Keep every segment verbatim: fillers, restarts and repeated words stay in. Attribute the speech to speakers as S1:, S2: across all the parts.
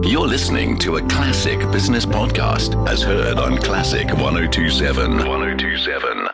S1: You're listening to a Classic Business Podcast as heard on Classic one oh two point seven. one oh two point seven.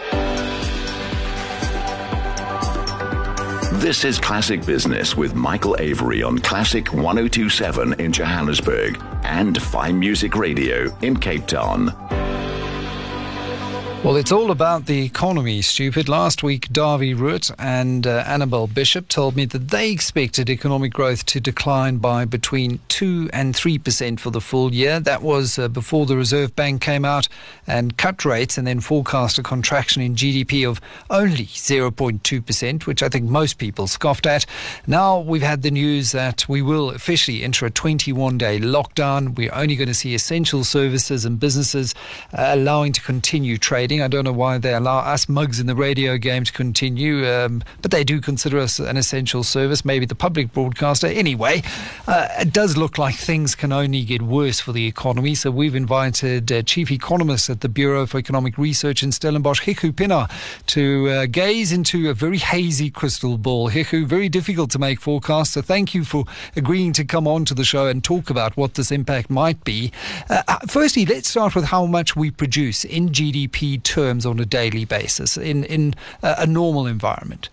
S1: This is Classic Business with Michael Avery on Classic one oh two point seven in Johannesburg and Fine Music Radio in Cape Town.
S2: Well, it's all about the economy, stupid. Last week, Davy Root and uh, Annabelle Bishop told me that they expected economic growth to decline by between two and three percent for the full year. That was uh, before the Reserve Bank came out and cut rates and then forecast a contraction in G D P of only zero point two percent, which I think most people scoffed at. Now we've had the news that we will officially enter a twenty-one day lockdown. We're only going to see essential services and businesses uh, allowing to continue trading. I don't know why they allow us mugs in the radio game to continue, um, but they do consider us an essential service, maybe the public broadcaster. Anyway, uh, it does look like things can only get worse for the economy, so we've invited uh, Chief Economist at the Bureau for Economic Research in Stellenbosch, Hiku Pina, to uh, gaze into a very hazy crystal ball. Hiku, very difficult to make forecasts, so thank you for agreeing to come on to the show and talk about what this impact might be. Uh, firstly, let's start with how much we produce in G D P terms on a daily basis in, in a, a normal environment.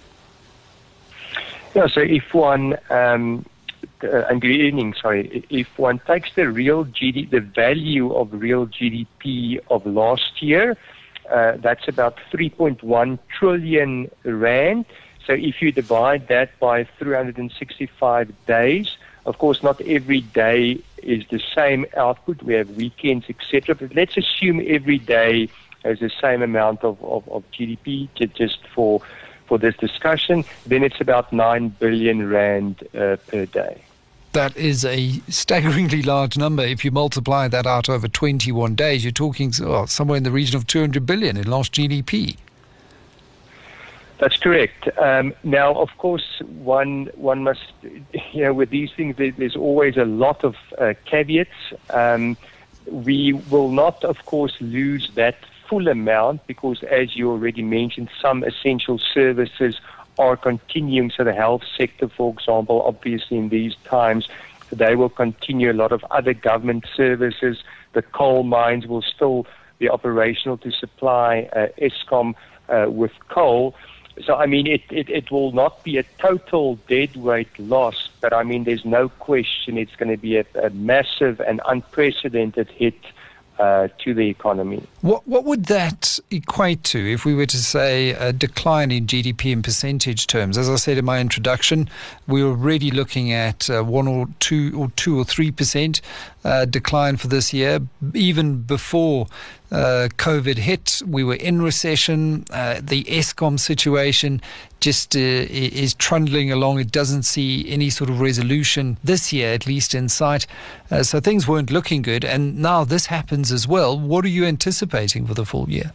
S3: Yeah, so if one, um, uh, and good evening, sorry, if one takes the real G D P, the value of real G D P of last year, uh, that's about three point one trillion rand. So if you divide that by three hundred sixty-five days, of course, not every day is the same output. We have weekends, et cetera. But let's assume every day has the same amount of, of, of G D P to, just for for this discussion. Then it's about nine billion rand uh, per day.
S2: That is a staggeringly large number. If you multiply that out over twenty-one days, you're talking oh, somewhere in the region of two hundred billion in lost G D P.
S3: That's correct. Um, now, of course, one one must, you know, with these things, there, there's always a lot of uh, caveats. Um, we will not, of course, lose that full amount because, as you already mentioned, some essential services are continuing. So the health sector, for example, obviously in these times, they will continue. A lot of other government services, the coal mines will still be operational to supply uh, Eskom uh, with coal. So, I mean, it, it, it will not be a total deadweight loss, but, I mean, there's no question it's going to be a, a massive and unprecedented hit uh, to the economy.
S2: What what would that equate to if we were to say a decline in G D P in percentage terms? As I said in my introduction, we're already looking at uh, one or two or two or three percent uh, decline for this year. Even before uh, COVID hit, we were in recession. Uh, the Eskom situation just uh, is trundling along. It doesn't see any sort of resolution this year, at least in sight. Uh, so things weren't looking good. And now this happens as well. What are you anticipating for the full year?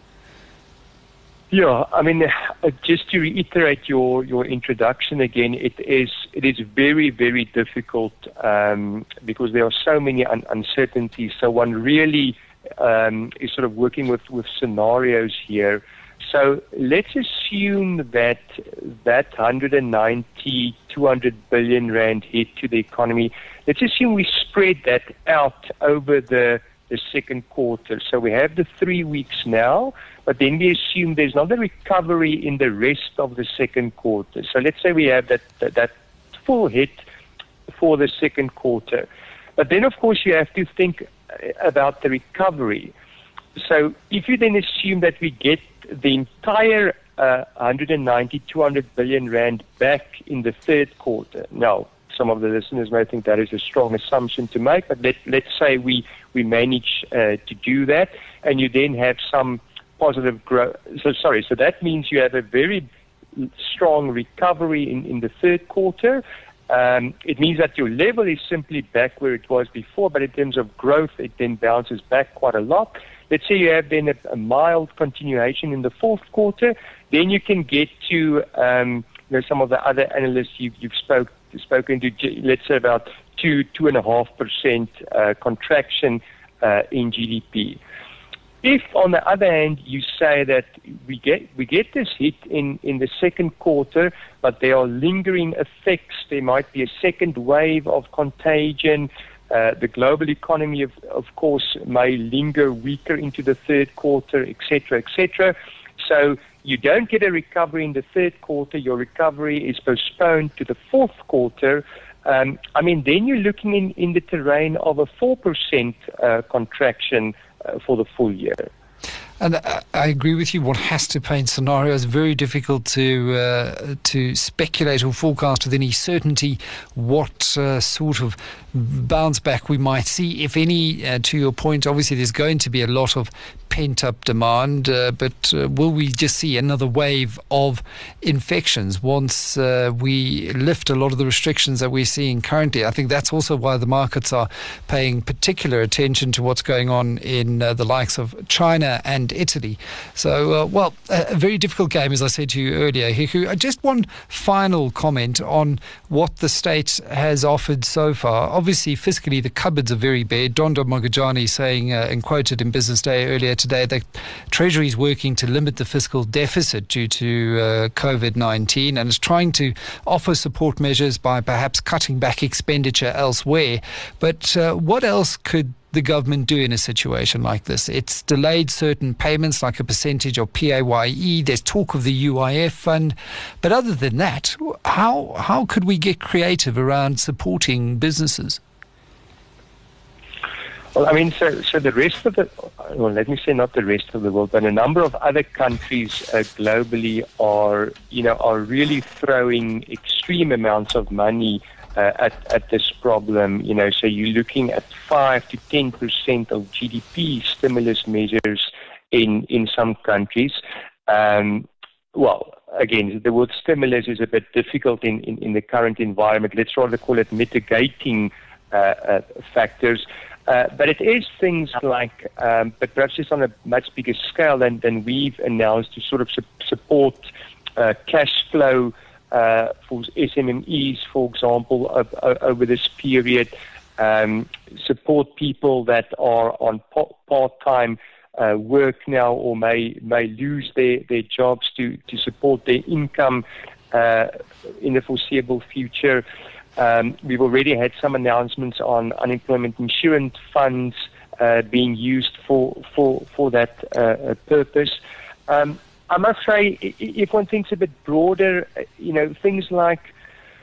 S3: Yeah, I mean, uh, just to reiterate your, your introduction again, it is it is very, very difficult um, because there are so many un- uncertainties. So one really um, is sort of working with, with scenarios here. So let's assume that that one hundred ninety, two hundred billion rand hit to the economy, let's assume we spread that out over the, the second quarter. So we have the three weeks now, but then we assume there's not a recovery in the rest of the second quarter. So let's say we have that, that, that full hit for the second quarter. But then, of course, you have to think about the recovery. So if you then assume that we get the entire uh, one hundred ninety, two hundred billion rand back in the third quarter. Now, some of the listeners may think that is a strong assumption to make, but let, let's say we, we manage uh, to do that, and you then have some positive growth. So, sorry, so that means you have a very strong recovery in, in the third quarter. Um, it means that your level is simply back where it was before, but in terms of growth, it then bounces back quite a lot. Let's say you have then a, a mild continuation in the fourth quarter, then you can get to um, you know, some of the other analysts you've, you've spoke, spoken to, let's say about two, two and a half percent uh, contraction uh, in G D P. if, on the other hand, you say that we get we get this hit in, in the second quarter, but there are lingering effects, there might be a second wave of contagion, uh, the global economy, of, of course, may linger weaker into the third quarter, et cetera, et cetera. So you don't get a recovery in the third quarter, your recovery is postponed to the fourth quarter. Um, I mean, then you're looking in, in the terrain of a four percent uh, contraction uh, for the full year.
S2: And I agree with you. One has to paint scenarios. Very difficult to uh, to speculate or forecast with any certainty what uh, sort of bounce back we might see, if any. Uh, to your point, obviously there's going to be a lot of pent-up demand, uh, but uh, will we just see another wave of infections once uh, we lift a lot of the restrictions that we're seeing currently? I think that's also why the markets are paying particular attention to what's going on in uh, the likes of China and Italy. So, uh, well, a very difficult game, as I said to you earlier, Hiku. Just one final comment on what the state has offered so far. Obviously, fiscally, the cupboards are very bare. Dondo Mogajani saying, uh, and quoted in Business Day earlier today, that Treasury is working to limit the fiscal deficit due to uh, COVID nineteen and is trying to offer support measures by perhaps cutting back expenditure elsewhere. But uh, what else could the government do in a situation like this? It's delayed certain payments, like a percentage of P A Y E. There's talk of the U I F fund. But other than that, how how could we get creative around supporting businesses?
S3: Well, I mean, so so the rest of the, well, let me say not the rest of the world, but a number of other countries uh, globally are, you know, are really throwing extreme amounts of money Uh, at, at this problem, you know, so you're looking at five to ten percent of G D P stimulus measures in, in some countries. Um, well, again, the word stimulus is a bit difficult in, in, in the current environment. Let's rather call it mitigating uh, uh, factors. Uh, but it is things like, um, but perhaps just on a much bigger scale than, than we've announced, to sort of su- support uh, cash flow Uh, for S M M Es, for example, uh, uh, over this period, um, support people that are on pa- part-time uh, work now or may may lose their, their jobs to, to support their income uh, in the foreseeable future. Um, we've already had some announcements on unemployment insurance funds uh, being used for for for that uh, purpose. Um, I must say, if one thinks a bit broader, you know, things like,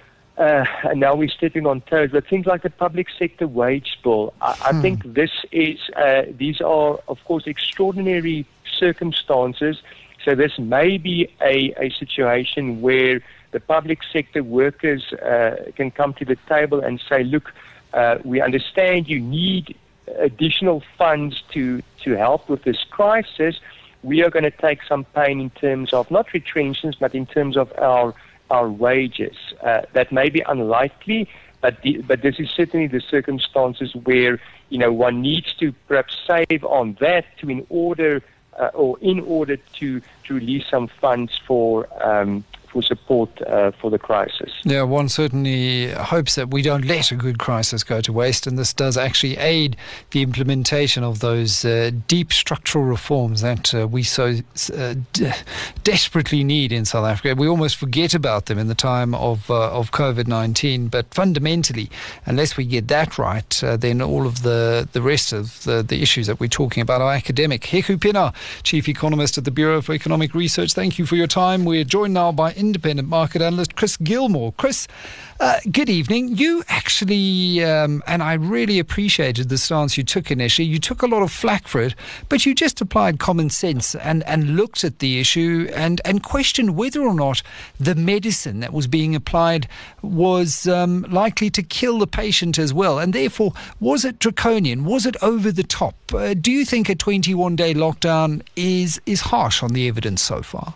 S3: uh, and now we're stepping on toes, but things like the public sector wage bill, I, I hmm. think this is, uh, these are, of course, extraordinary circumstances. So this may be a, a situation where the public sector workers uh, can come to the table and say, look, uh, we understand you need additional funds to, to help with this crisis. We are going to take some pain in terms of not retrenchments, but in terms of our our wages. Uh, that may be unlikely, but the, but this is certainly the circumstances where, you know, one needs to perhaps save on that to in order uh, or in order to to release some funds for um, for support uh, for the crisis.
S2: Yeah, one certainly hopes that we don't let a good crisis go to waste, and this does actually aid the implementation of those uh, deep structural reforms that uh, we so uh, de- desperately need in South Africa. We almost forget about them in the time of uh, of COVID nineteen, but fundamentally, unless we get that right, uh, then all of the, the rest of the, the issues that we're talking about are academic. Hiku Pina, Chief Economist at the Bureau for Economic Research, thank you for your time. We're joined now by independent market analyst Chris Gilmore. Chris, uh, good evening. You actually, um, and I really appreciated the stance you took initially, you took a lot of flack for it, but you just applied common sense and, and looked at the issue and, and questioned whether or not the medicine that was being applied was um, likely to kill the patient as well. And therefore, was it draconian? Was it over the top? Uh, do you think a twenty-one day lockdown is, is harsh on the evidence so far?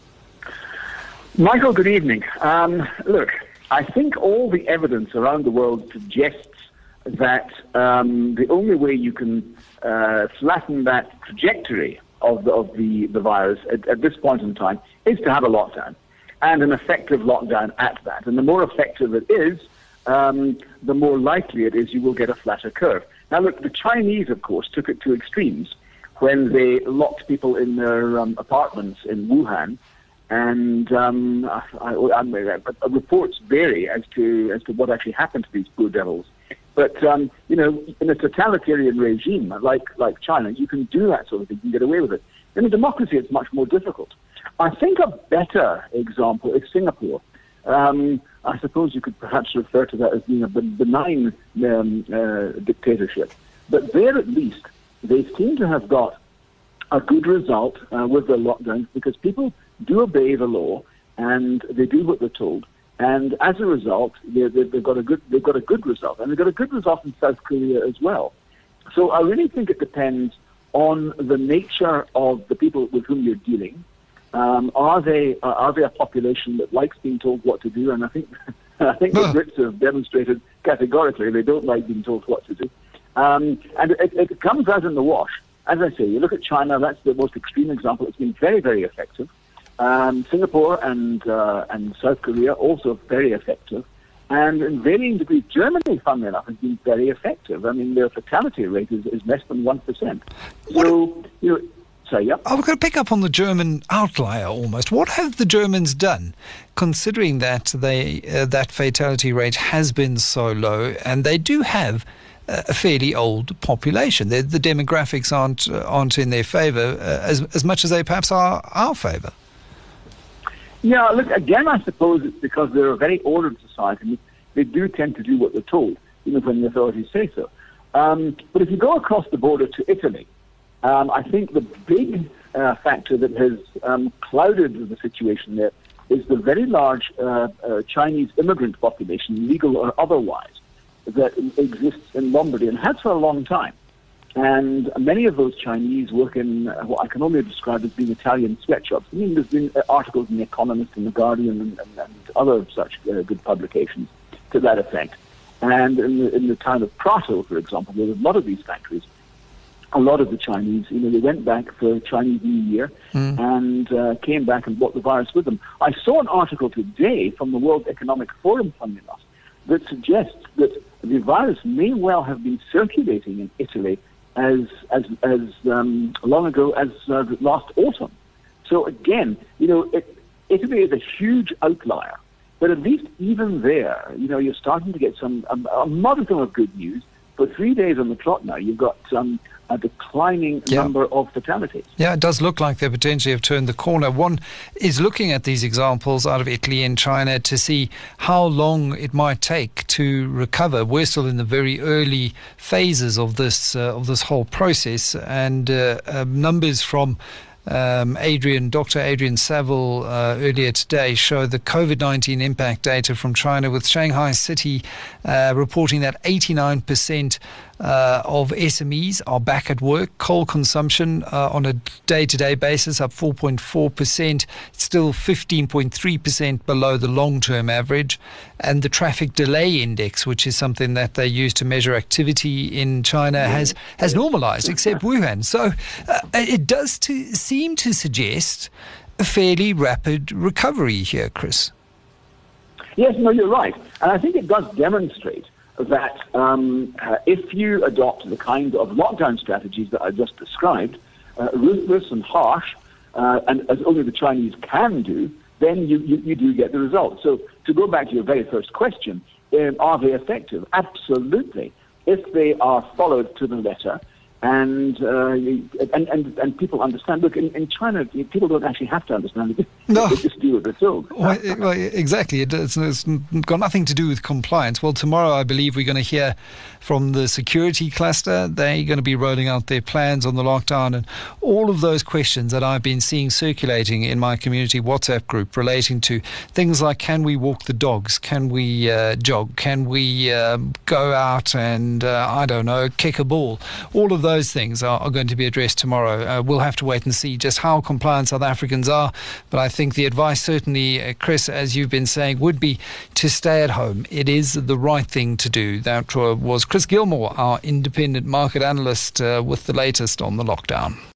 S4: Michael, good evening. Um, look, I think all the evidence around the world suggests that um, the only way you can uh, flatten that trajectory of the, of the, the virus at, at this point in time is to have a lockdown, and an effective lockdown at that. And the more effective it is, um, the more likely it is you will get a flatter curve. Now, look, the Chinese, of course, took it to extremes, when they locked people in their um, apartments in Wuhan. And um, I, I, I, reports vary as to as to what actually happened to these poor devils. But um, you know, in a totalitarian regime like like China, you can do that sort of thing. You can get away with it. In a democracy, it's much more difficult. I think a better example is Singapore. Um, I suppose you could perhaps refer to that as being a benign um, uh, dictatorship. But there, at least, they seem to have got a good result uh, with their lockdowns because people do obey the law and they do what they're told. And as a result, they, they, they've got a good they've got a good result, and they've got a good result in South Korea as well. So I really think it depends on the nature of the people with whom you're dealing. Um, are they uh, are they a population that likes being told what to do? And I think I think the Brits have demonstrated categorically they don't like being told what to do. Um, and it, it comes out in the wash. As I say, you look at China; that's the most extreme example. It's been very, very effective. Um, Singapore and uh, and South Korea also very effective, and in varying degrees, Germany, funnily enough, has been very effective. I mean, their fatality rate is, is less than one percent. So, you know, so yeah.
S2: I'm going to pick up on the German outlier almost. What have the Germans done, considering that they uh, that fatality rate has been so low, and they do have a fairly old population? The, the demographics aren't uh, aren't in their favour uh, as as much as they perhaps are our favour.
S4: Yeah, look, again, I suppose it's because they're a very ordered society. They do tend to do what they're told, even when the authorities say so. Um, but if you go across the border to Italy, um, I think the big uh, factor that has um, clouded the situation there is the very large uh, uh, Chinese immigrant population, legal or otherwise, that exists in Lombardy and has for a long time. And many of those Chinese work in what I can only describe as being Italian sweatshops. I mean, there's been articles in The Economist and The Guardian and, and, and other such uh, good publications to that effect. And in the, in the town of Prato, for example, where there's a lot of these factories, a lot of the Chinese, you know, they went back for Chinese New Year mm. and uh, came back and brought the virus with them. I saw an article today from the World Economic Forum, funnily enough, that suggests that the virus may well have been circulating in Italy as as as um, long ago as uh, last autumn. So again, you know, it, Italy is a huge outlier, but at least even there, you know, you're starting to get some um, a modicum of good news. For three days on the trot now, you've got um, a declining yeah. number of fatalities.
S2: Yeah, it does look like they potentially have turned the corner. One is looking at these examples out of Italy and China to see how long it might take to recover. We're still in the very early phases of this uh, of this whole process, and uh, uh, numbers from Um, Adrian, Doctor Adrian Saville uh, earlier today showed the COVID nineteen impact data from China, with Shanghai City uh, reporting that eighty-nine percent uh, of S M Es are back at work. Coal consumption uh, on a day-to-day basis up four point four percent, still fifteen point three percent below the long-term average. And the traffic delay index, which is something that they use to measure activity in China, has, has normalized, except Wuhan. So uh, it does to, seem to suggest a fairly rapid recovery here, Chris.
S4: Yes, no, you're right. And I think it does demonstrate that um, uh, if you adopt the kind of lockdown strategies that I just described, uh, ruthless and harsh, uh, and as only the Chinese can do, then you, you, you do get the result. So to go back to your very first question, um, are they effective? Absolutely. If they are followed to the letter, and uh, and, and and people understand. Look, in, in China, people don't actually have to understand it.
S2: No.
S4: They just do what they're told.
S2: Well, well, exactly. It, it's, it's got nothing to do with compliance. Well, tomorrow, I believe we're going to hear from the security cluster. They're going to be rolling out their plans on the lockdown, and all of those questions that I've been seeing circulating in my community WhatsApp group relating to things like, can we walk the dogs? Can we uh, jog? Can we uh, go out and, uh, I don't know, kick a ball? All of those Those things are, are going to be addressed tomorrow. Uh, we'll have to wait and see just how compliant South Africans are. But I think the advice, certainly, uh, Chris, as you've been saying, would be to stay at home. It is the right thing to do. That uh, was Chris Gilmore, our independent market analyst, uh, with the latest on the lockdown.